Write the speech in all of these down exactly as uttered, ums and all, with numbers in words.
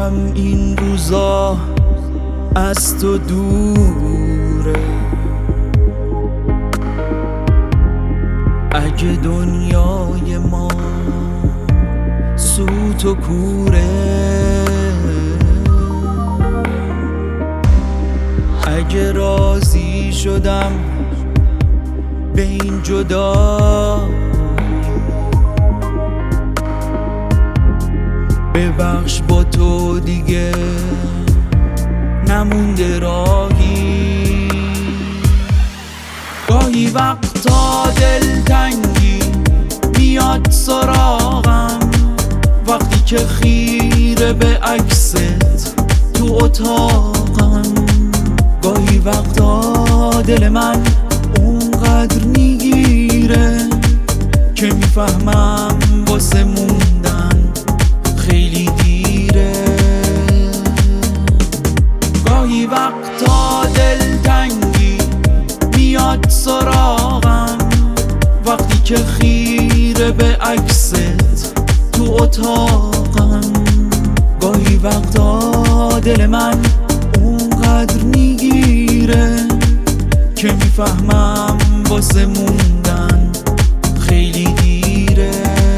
میدونم این روزا از تو دوره، اگه دنیای ما سوت و کوره، اگه راضی شدم به این جدایی، ببخش با تو دیگه نمونده راهی. گاهی وقتا دلتنگی میاد سراغم، وقتی که خیره به عکست تو اتاقم. گاهی وقتا دل من اونقدر میگیره که میفهمم واسه موندن خیلی دیره. گاهی وقتا دلتنگی میاد سراغم، وقتی که خیره به عکست تو اتاقم. گاهی وقتا دل من اونقدر میگیره که میفهمم واسه موندن خیلی دیره.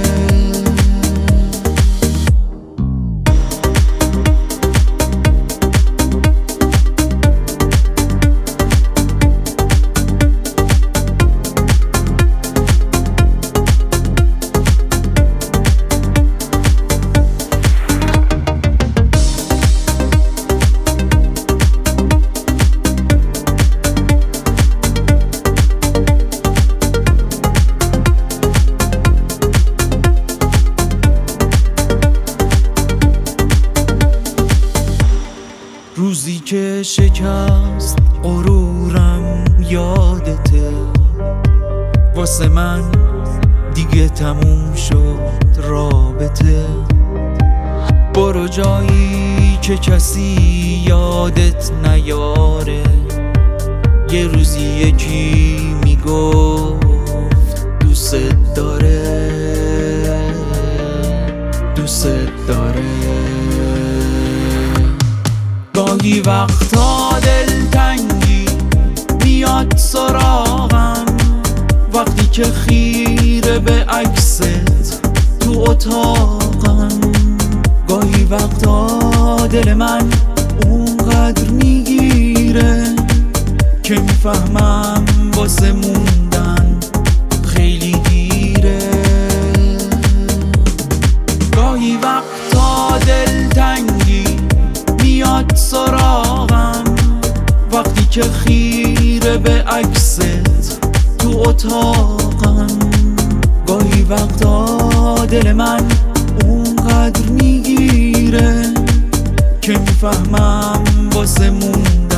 روزی که شکست غرورم یادته، واسه من دیگه تموم شد رابطه. برو جایی که کسی یادت نیاره، یه روزی یکی میگفت دوست داره، دوست داره. گاهی وقتا دلتنگی میاد سراغم، وقتی که خیره به عکست تو اتاقم. گاهی وقتا دل من اونقدر میگیره که میفهمم واسه موندن خیلی دیره. گاهی وقتا دلتنگی میاد سراغم، وقتی که خیره به عکست تو اتاقم. گاهی وقتا دل من اونقدر میگیره که میفهمم واسه موندن